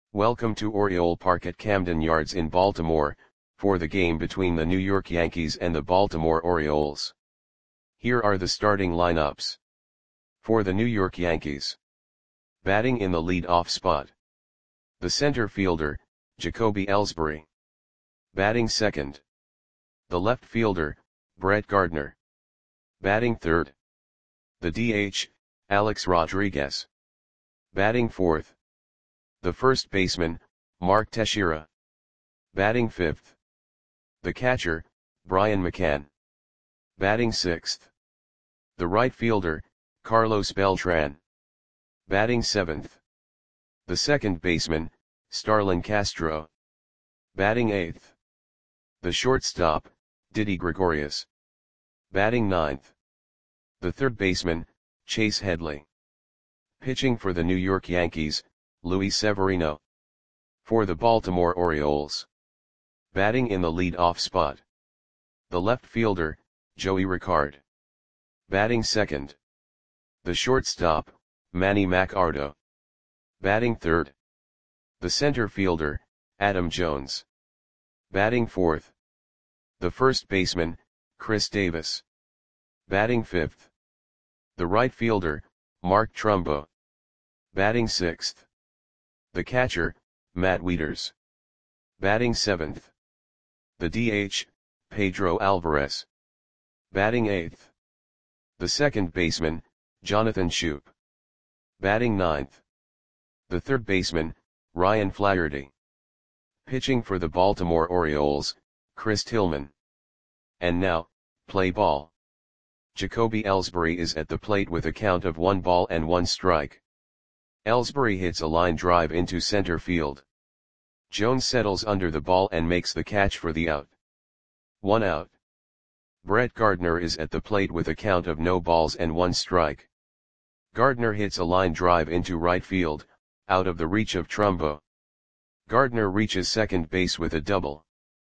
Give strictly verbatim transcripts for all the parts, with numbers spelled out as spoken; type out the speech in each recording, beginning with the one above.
Welcome to Oriole Park at Camden Yards in Baltimore, for the game between the New York Yankees and the Baltimore Orioles. Here are the starting lineups. For the New York Yankees. Batting in the lead-off spot. The center fielder, Jacoby Ellsbury. Batting second. The left fielder, Brett Gardner. Batting third. The D H, Alex Rodriguez. Batting fourth. The first baseman, Mark Teixeira. Batting fifth. The catcher, Brian McCann. Batting sixth. The right fielder, Carlos Beltran. Batting seventh. The second baseman, Starlin Castro. Batting eighth. The shortstop, Didi Gregorius. Batting ninth. The third baseman, Chase Headley. Pitching for the New York Yankees, Luis Severino. For the Baltimore Orioles. Batting in the lead-off spot. The left fielder, Joey Ricard. Batting second. The shortstop, Manny Machado. Batting third. The center fielder, Adam Jones. Batting fourth. The first baseman, Chris Davis. Batting fifth. The right fielder, Mark Trumbo. Batting sixth. The catcher, Matt Wieters. Batting seventh. The D H, Pedro Alvarez. Batting eighth. The second baseman, Jonathan Schoop. Batting ninth. The third baseman, Ryan Flaherty. Pitching for the Baltimore Orioles, Chris Tillman. And now, play ball. Jacoby Ellsbury is at the plate with a count of one ball and one strike. Ellsbury hits a line drive into center field. Jones settles under the ball and makes the catch for the out. One out. Brett Gardner is at the plate with a count of no balls and one strike. Gardner hits a line drive into right field, out of the reach of Trumbo. Gardner reaches second base with a double.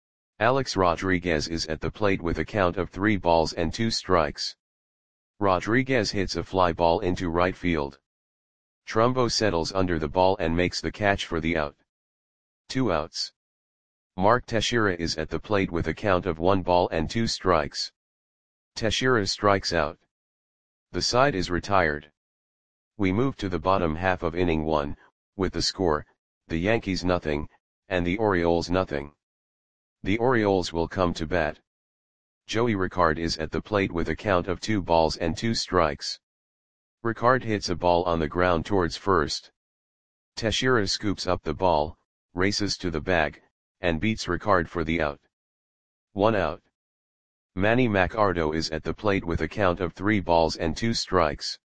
Alex Rodriguez is at the plate with a count of three balls and two strikes. Rodriguez hits a fly ball into right field. Trumbo settles under the ball and makes the catch for the out. Two outs. Mark Teixeira is at the plate with a count of one ball and two strikes. Teixeira strikes out. The side is retired. We move to the bottom half of inning one, with the score, the Yankees nothing, and the Orioles nothing. The Orioles will come to bat. Joey Ricard is at the plate with a count of two balls and two strikes. Ricard hits a ball on the ground towards first. Teixeira scoops up the ball, races to the bag, and beats Ricard for the out. One out. Manny Machado is at the plate with a count of three balls and two strikes.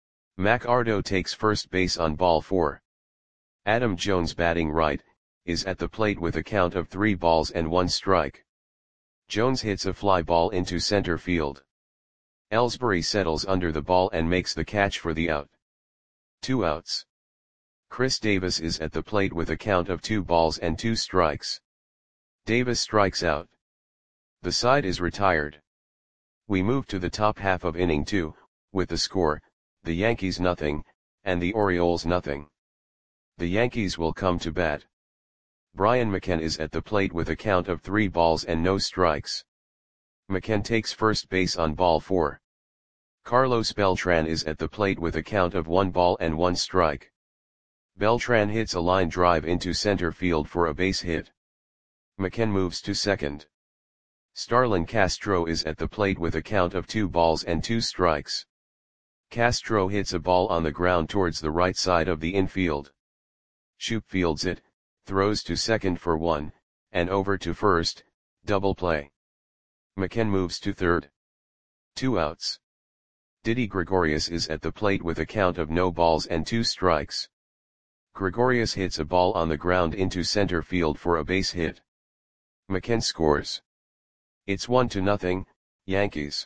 Machado takes first base on ball four. Adam Jones, batting right, is at the plate with a count of three balls and one strike. Jones hits a fly ball into center field. Ellsbury settles under the ball and makes the catch for the out. Two outs. Chris Davis is at the plate with a count of two balls and two strikes. Davis strikes out. The side is retired. We move to the top half of inning two, with the score, the Yankees nothing, and the Orioles nothing. The Yankees will come to bat. Brian McCann is at the plate with a count of three balls and no strikes. McCann takes first base on ball four. Carlos Beltran is at the plate with a count of one ball and one strike. Beltran hits a line drive into center field for a base hit. McCann moves to second. Starlin Castro is at the plate with a count of two balls and two strikes. Castro hits a ball on the ground towards the right side of the infield. Schoop fields it, throws to second for one, and over to first, double play. McCann moves to third. Two outs. Didi Gregorius is at the plate with a count of no balls and two strikes. Gregorius hits a ball on the ground into center field for a base hit. McCann scores. It's one to nothing, Yankees.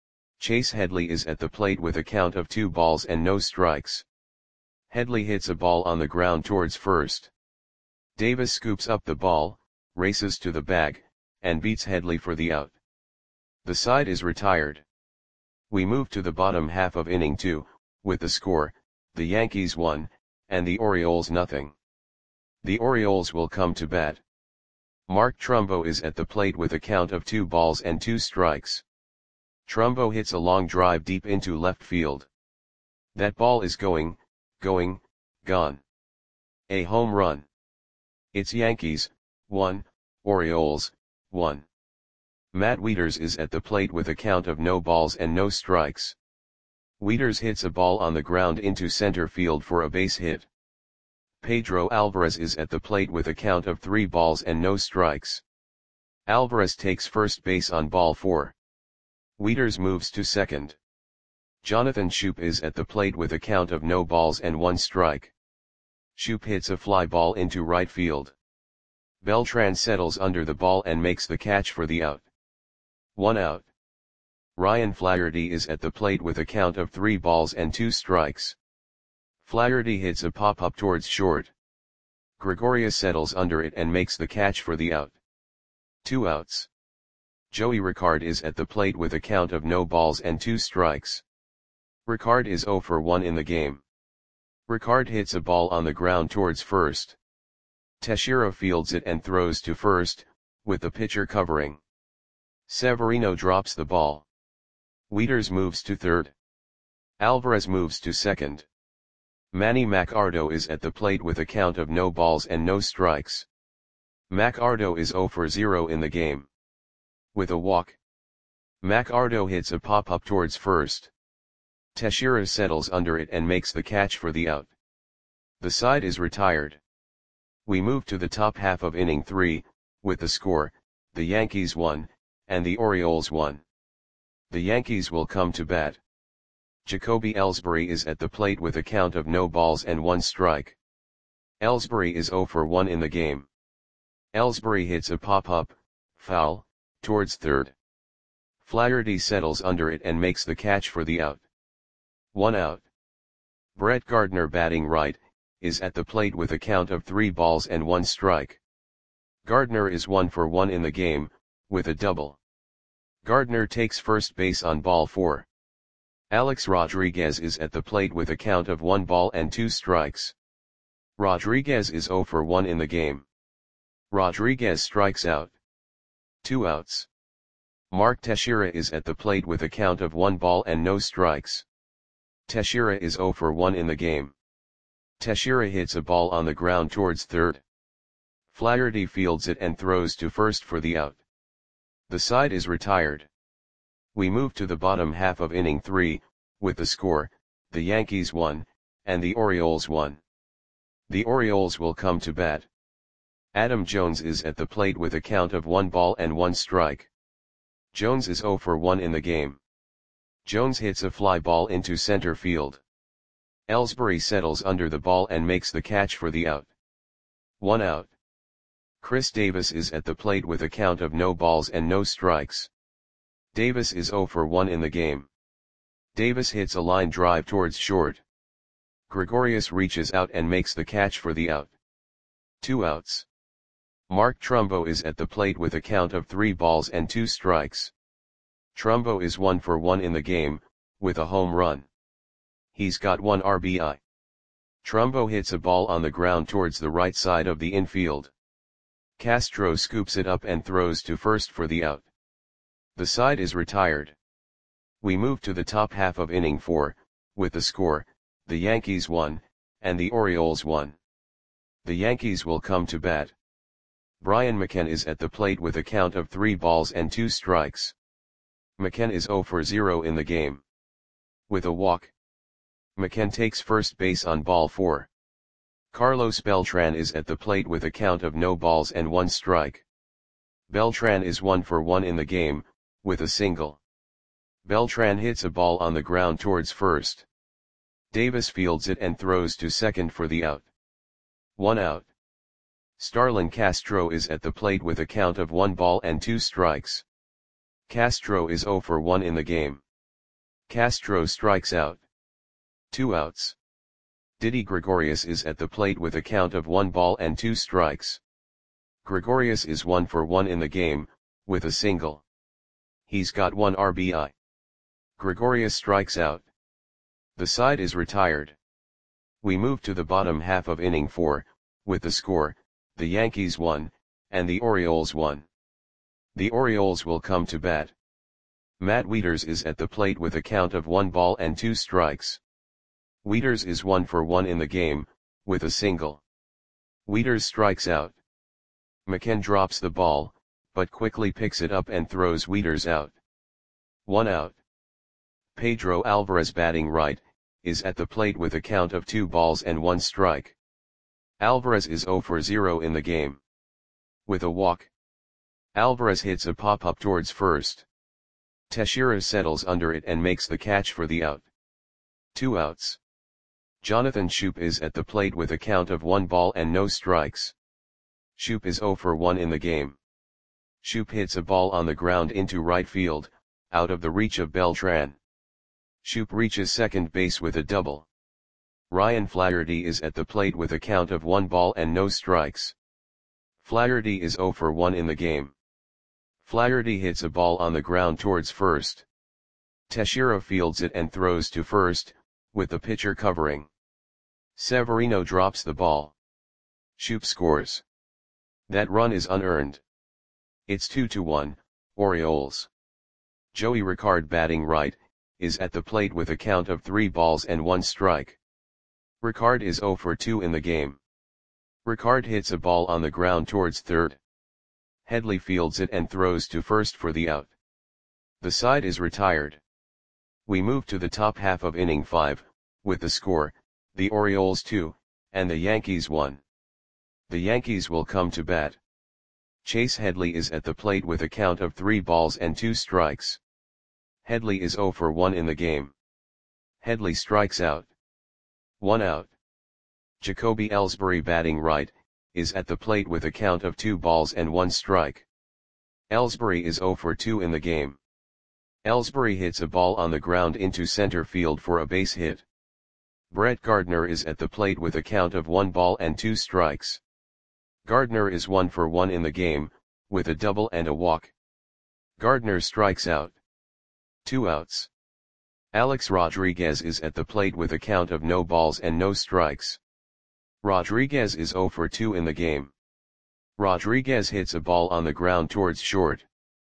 Chase Headley is at the plate with a count of two balls and no strikes. Headley hits a ball on the ground towards first. Davis scoops up the ball, races to the bag, and beats Headley for the out. The side is retired. We move to the bottom half of inning two, with the score, the Yankees one, and the Orioles nothing. The Orioles will come to bat. Mark Trumbo is at the plate with a count of two balls and two strikes. Trumbo hits a long drive deep into left field. That ball is going, going, gone. A home run. It's Yankees, one, Orioles, one. Matt Wieters is at the plate with a count of no balls and no strikes. Wieters hits a ball on the ground into center field for a base hit. Pedro Alvarez is at the plate with a count of three balls and no strikes. Alvarez takes first base on ball four. Wieters moves to second. Jonathan Schoop is at the plate with a count of no balls and one strike. Schoop hits a fly ball into right field. Beltran settles under the ball and makes the catch for the out. One out. Ryan Flaherty is at the plate with a count of three balls and two strikes. Flaherty hits a pop-up towards short. Gregorius settles under it and makes the catch for the out. Two outs. Joey Ricard is at the plate with a count of no balls and two strikes. Ricard is zero for one in the game. Ricard hits a ball on the ground towards first. Teixeira fields it and throws to first, with the pitcher covering. Severino drops the ball. Wieters moves to third. Alvarez moves to second. Manny Machado is at the plate with a count of no balls and no strikes. Machado is zero for zero in the game. With a walk. Machado hits a pop-up towards first. Teixeira settles under it and makes the catch for the out. The side is retired. We move to the top half of inning three, with the score, the Yankees won, and the Orioles won. The Yankees will come to bat. Jacoby Ellsbury is at the plate with a count of no balls and one strike. Ellsbury is zero for one in the game. Ellsbury hits a pop-up, foul, towards third. Flaherty settles under it and makes the catch for the out. One out. Brett Gardner, batting right, is at the plate with a count of three balls and one strike. Gardner is one for one in the game, with a double. Gardner takes first base on ball four. Alex Rodriguez is at the plate with a count of one ball and two strikes. Rodriguez is zero for one in the game. Rodriguez strikes out. Two outs. Mark Teixeira is at the plate with a count of one ball and no strikes. Teixeira is zero for one in the game. Teixeira hits a ball on the ground towards third. Flaherty fields it and throws to first for the out. The side is retired. We move to the bottom half of inning three, with the score, the Yankees won, and the Orioles won. The Orioles will come to bat. Adam Jones is at the plate with a count of one ball and one strike. Jones is zero for one in the game. Jones hits a fly ball into center field. Ellsbury settles under the ball and makes the catch for the out. One out. Chris Davis is at the plate with a count of no balls and no strikes. Davis is zero for one in the game. Davis hits a line drive towards short. Gregorius reaches out and makes the catch for the out. Two outs. Mark Trumbo is at the plate with a count of three balls and two strikes. Trumbo is one for one in the game, with a home run. He's got one R B I. Trumbo hits a ball on the ground towards the right side of the infield. Castro scoops it up and throws to first for the out. The side is retired. We move to the top half of inning four, with the score, the Yankees won, and the Orioles won. The Yankees will come to bat. Brian McCann is at the plate with a count of three balls and two strikes. McCann is zero for zero in the game. With a walk. McCann takes first base on ball four. Carlos Beltran is at the plate with a count of no balls and one strike. Beltran is one for one in the game, with a single. Beltran hits a ball on the ground towards first. Davis fields it and throws to second for the out. One out. Starlin Castro is at the plate with a count of one ball and two strikes. Castro is zero for one in the game. Castro strikes out. Two outs. Didi Gregorius is at the plate with a count of one ball and two strikes. Gregorius is one for one in the game, with a single. He's got one R B I. Gregorius strikes out. The side is retired. We move to the bottom half of inning four, with the score, the Yankees won, and the Orioles won. The Orioles will come to bat. Matt Wieters is at the plate with a count of one ball and two strikes. Wieters is one for one in the game, with a single. Wieters strikes out. McCann drops the ball, but quickly picks it up and throws Wieters out. One out. Pedro Alvarez, batting right, is at the plate with a count of two balls and one strike. Alvarez is zero for zero in the game. With a walk, Alvarez hits a pop-up towards first. Teixeira settles under it and makes the catch for the out. Two outs. Jonathan Schoop is at the plate with a count of one ball and no strikes. Schoop is zero for one in the game. Schoop hits a ball on the ground into right field, out of the reach of Beltran. Schoop reaches second base with a double. Ryan Flaherty is at the plate with a count of one ball and no strikes. Flaherty is zero for one in the game. Flaherty hits a ball on the ground towards first. Teixeira fields it and throws to first, with the pitcher covering. Severino drops the ball. Schoop scores. That run is unearned. It's two to one, Orioles. Joey Ricard, batting right, is at the plate with a count of three balls and one strike. Ricard is zero for two in the game. Ricard hits a ball on the ground towards third. Headley fields it and throws to first for the out. The side is retired. We move to the top half of inning five, with the score, the Orioles two, and the Yankees one. The Yankees will come to bat. Chase Headley is at the plate with a count of three balls and two strikes. Headley is zero for one in the game. Headley strikes out. One out. Jacoby Ellsbury, batting right, is at the plate with a count of two balls and one strike. Ellsbury is zero for two in the game. Ellsbury hits a ball on the ground into center field for a base hit. Brett Gardner is at the plate with a count of one ball and two strikes. Gardner is one for one in the game, with a double and a walk. Gardner strikes out. Two outs. Alex Rodriguez is at the plate with a count of no balls and no strikes. Rodriguez is zero for two in the game. Rodriguez hits a ball on the ground towards short.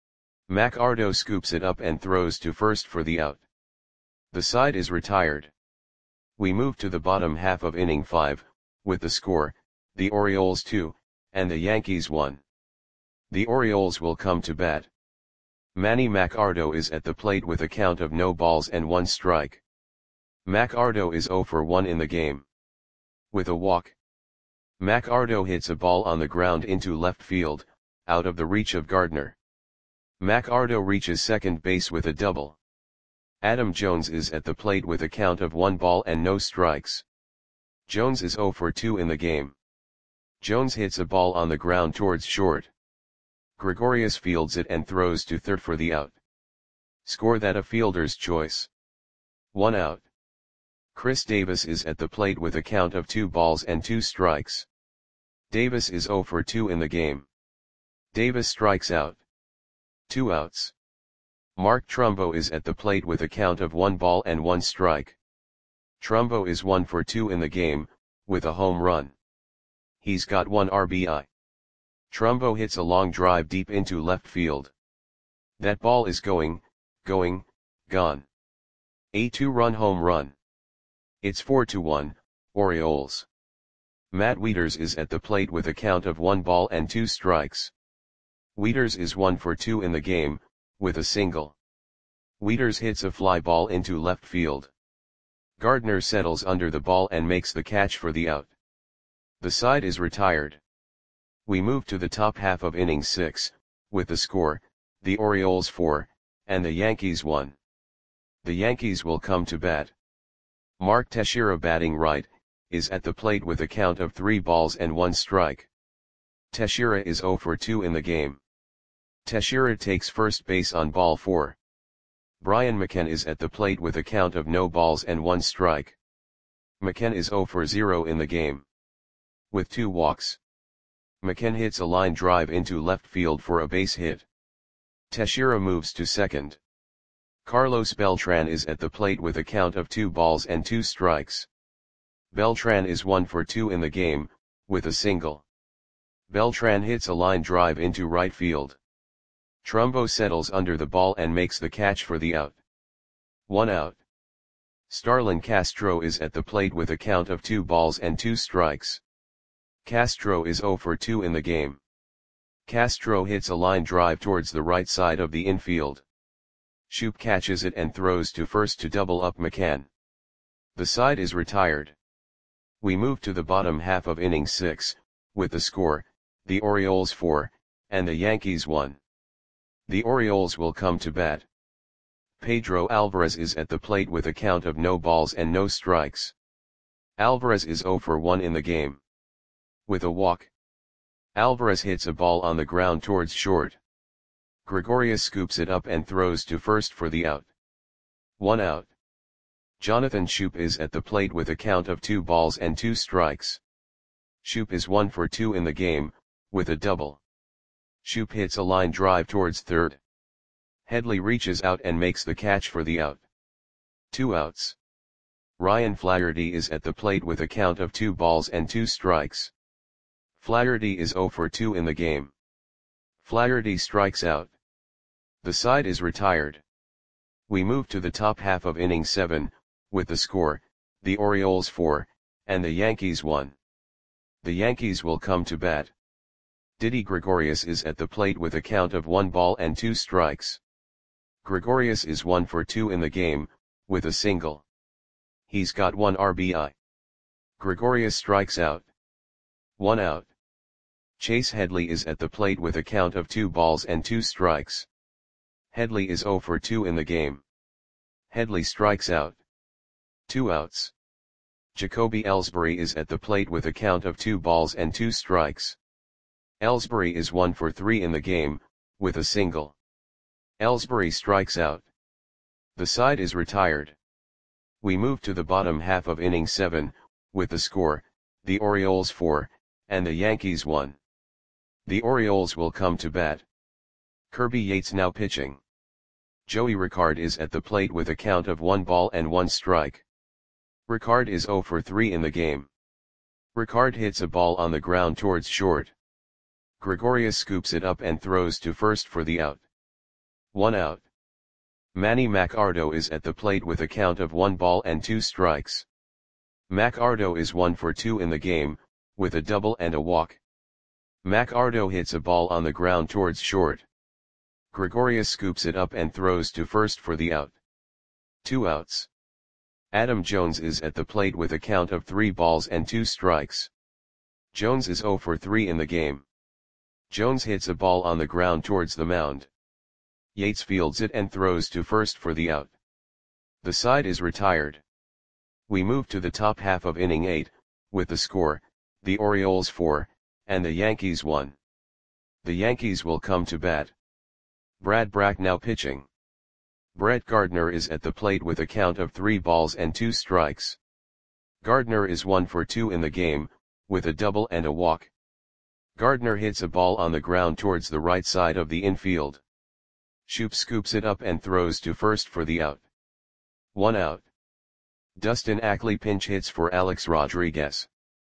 McArdo scoops it up and throws to first for the out. The side is retired. We move to the bottom half of inning five, with the score, the Orioles two, and the Yankees one. The Orioles will come to bat. Manny McArdo is at the plate with a count of no balls and one strike. McArdo is zero for one in the game. With a walk, McArdo hits a ball on the ground into left field, out of the reach of Gardner. McArdo reaches second base with a double. Adam Jones is at the plate with a count of one ball and no strikes. Jones is zero for two in the game. Jones hits a ball on the ground towards short. Gregorius fields it and throws to third for the out. Score that a fielder's choice. One out. Chris Davis is at the plate with a count of two balls and two strikes. Davis is zero for two in the game. Davis strikes out. Two outs. Mark Trumbo is at the plate with a count of one ball and one strike. Trumbo is one for two in the game, with a home run. He's got one R B I. Trumbo hits a long drive deep into left field. That ball is going, going, gone. A two-run home run. It's four to one, Orioles. Matt Wieters is at the plate with a count of one ball and two strikes. Wieters is one for two in the game, with a single. Wieters hits a fly ball into left field. Gardner settles under the ball and makes the catch for the out. The side is retired. We move to the top half of inning six, with the score, the Orioles four, and the Yankees one. The Yankees will come to bat. Mark Teixeira, batting right, is at the plate with a count of three balls and one strike. Teixeira is zero for two in the game. Teixeira takes first base on ball four. Brian McCann is at the plate with a count of no balls and one strike. McCann is zero for zero in the game. With two walks, McCann hits a line drive into left field for a base hit. Teixeira moves to second. Carlos Beltran is at the plate with a count of two balls and two strikes. Beltran is one for two in the game, with a single. Beltran hits a line drive into right field. Trumbo settles under the ball and makes the catch for the out. One out. Starlin Castro is at the plate with a count of two balls and two strikes. Castro is zero for two in the game. Castro hits a line drive towards the right side of the infield. Shoop catches it and throws to first to double up McCann. The side is retired. We move to the bottom half of inning six, with the score, the Orioles four, and the Yankees one. The Orioles will come to bat. Pedro Alvarez is at the plate with a count of no balls and no strikes. Alvarez is zero for one in the game. With a walk, Alvarez hits a ball on the ground towards short. Gregorius scoops it up and throws to first for the out. One out. Jonathan Schoop is at the plate with a count of two balls and two strikes. Schoop is one for two in the game, with a double. Schoop hits a line drive towards third. Headley reaches out and makes the catch for the out. Two outs. Ryan Flaherty is at the plate with a count of two balls and two strikes. Flaherty is zero for two in the game. Flaherty strikes out. The side is retired. We move to the top half of inning seven, with the score, the Orioles four, and the Yankees one. The Yankees will come to bat. Didi Gregorius is at the plate with a count of one ball and two strikes. Gregorius is one for two in the game, with a single. He's got one R B I. Gregorius strikes out. One out. Chase Headley is at the plate with a count of two balls and two strikes. Headley is zero for two in the game. Headley strikes out. Two outs. Jacoby Ellsbury is at the plate with a count of two balls and two strikes. Ellsbury is one for three in the game, with a single. Ellsbury strikes out. The side is retired. We move to the bottom half of inning seven, with the score, the Orioles four, and the Yankees one. The Orioles will come to bat. Kirby Yates now pitching. Joey Ricard is at the plate with a count of one ball and one strike. Ricard is zero for three in the game. Ricard hits a ball on the ground towards short. Gregorius scoops it up and throws to first for the out. One out. Manny Macardo is at the plate with a count of one ball and two strikes. Macardo is one for two in the game, with a double and a walk. Macardo hits a ball on the ground towards short. Gregorius scoops it up and throws to first for the out. Two outs. Adam Jones is at the plate with a count of three balls and two strikes. Jones is zero for three in the game. Jones hits a ball on the ground towards the mound. Yates fields it and throws to first for the out. The side is retired. We move to the top half of inning eight, with the score, the Orioles four, and the Yankees one. The Yankees will come to bat. Brad Brach now pitching. Brett Gardner is at the plate with a count of three balls and two strikes. Gardner is one for two in the game, with a double and a walk. Gardner hits a ball on the ground towards the right side of the infield. Shoop scoops it up and throws to first for the out. One out. Dustin Ackley pinch hits for Alex Rodriguez.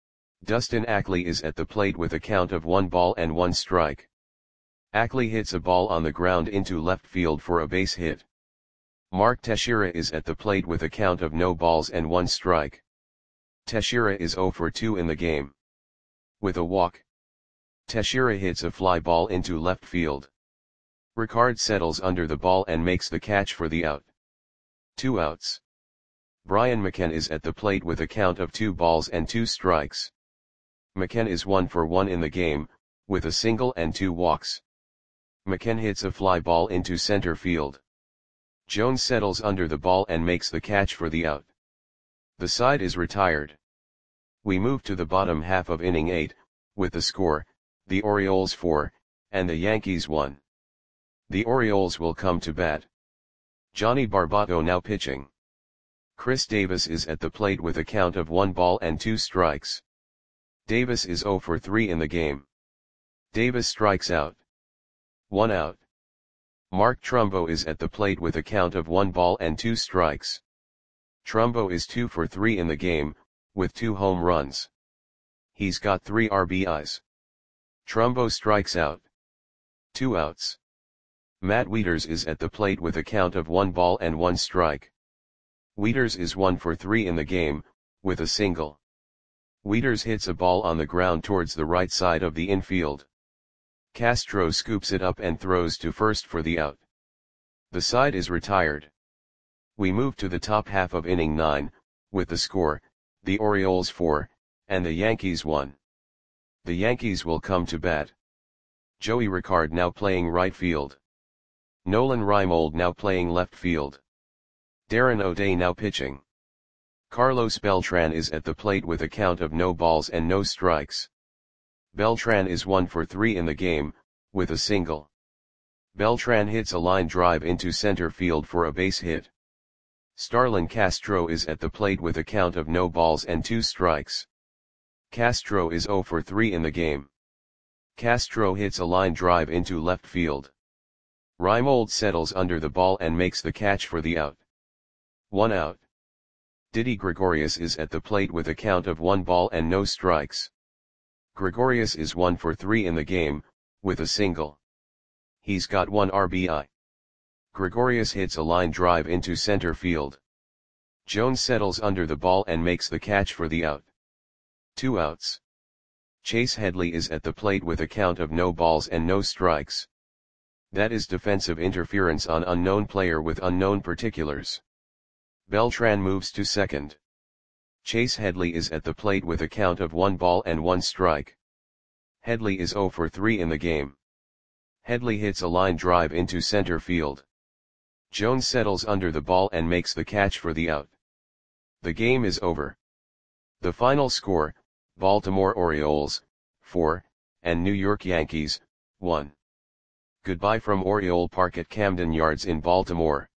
Dustin Ackley is at the plate with a count of one ball and one strike. Ackley hits a ball on the ground into left field for a base hit. Mark Teixeira is at the plate with a count of no balls and one strike. Teixeira is zero for two in the game. With a walk, Teixeira hits a fly ball into left field. Ricard settles under the ball and makes the catch for the out. Two outs. Brian McCann is at the plate with a count of two balls and two strikes. McCann is one for one in the game, with a single and two walks. McCann hits a fly ball into center field. Jones settles under the ball and makes the catch for the out. The side is retired. We move to the bottom half of inning eight, with the score, the Orioles four, and the Yankees one. The Orioles will come to bat. Johnny Barbato now pitching. Chris Davis is at the plate with a count of one ball and two strikes. Davis is zero for three in the game. Davis strikes out. One out. Mark Trumbo is at the plate with a count of one ball and two strikes. Trumbo is two for three in the game, with two home runs. He's got three R B Is. Trumbo strikes out. Two outs. Matt Wieters is at the plate with a count of one ball and one strike. Wieters is one for three in the game, with a single. Wieters hits a ball on the ground towards the right side of the infield. Castro scoops it up and throws to first for the out. The side is retired. We move to the top half of inning nine, with the score, the Orioles four, and the Yankees one. The Yankees will come to bat. Joey Ricard now playing right field. Nolan Reimold now playing left field. Darren O'Day now pitching. Carlos Beltran is at the plate with a count of no balls and no strikes. Beltran is one for three in the game, with a single. Beltran hits a line drive into center field for a base hit. Starlin Castro is at the plate with a count of no balls and two strikes. Castro is zero for three in the game. Castro hits a line drive into left field. Reimold settles under the ball and makes the catch for the out. One out. Didi Gregorius is at the plate with a count of one ball and no strikes. Gregorius is one for three in the game, with a single. He's got one R B I. Gregorius hits a line drive into center field. Jones settles under the ball and makes the catch for the out. Two outs. Chase Headley is at the plate with a count of no balls and no strikes. That is defensive interference on unknown player with unknown particulars. Beltran moves to second. Chase Headley is at the plate with a count of one ball and one strike. Headley is zero for three in the game. Headley hits a line drive into center field. Jones settles under the ball and makes the catch for the out. The game is over. The final score, Baltimore Orioles, four, and New York Yankees, one. Goodbye from Oriole Park at Camden Yards in Baltimore.